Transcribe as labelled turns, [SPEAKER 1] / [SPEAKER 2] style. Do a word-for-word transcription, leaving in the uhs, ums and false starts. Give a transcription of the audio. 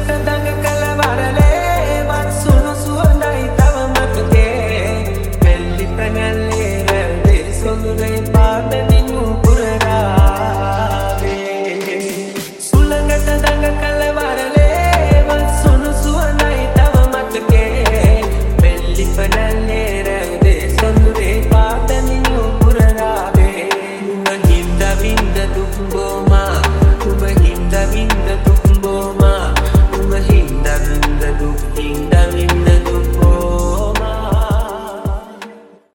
[SPEAKER 1] සුළඟට දඟ කළ වරලේ වත් සුණු සුවඳයි තව මතකේ වෙල්ලි පැනැල්ලේ රැව්දේ සොඳුරේ පාද දිනු පුරරාවේ සුළඟට දඟ කළ වරලේ වත් සුණු සුවඳයි තව මතකේ වෙල්ලි පැනැල්ලේ රැව්දේ සොඳුරේ පාද දිනු පුරරාවේ නුඹ හින්ද වින්ද දුක් බොමා නුඹ හින්ද වින්ද දුක්